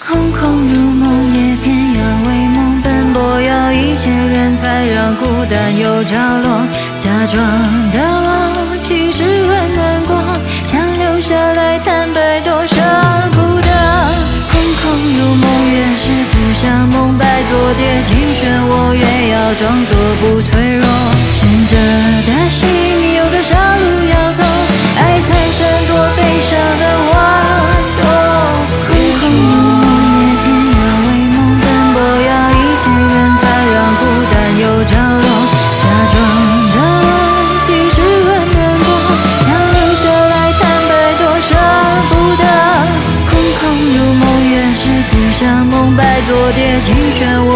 空空如梦，也偏要为梦奔波，要一些人才让孤单有着落。假装的我其实很难过，想留下来坦白都舍不得。空空如梦，越是不想梦白做蝶，尽选我越要装作不脆弱。悬着的心有多少路要走，爱才闪躲悲伤的花朵。空空如梦，也偏要为梦奔波，要一些人才让孤单有着落。假装的我其实很难过，想留下来坦白都舍不得。空空如梦，越是不想梦白做蝶，尽选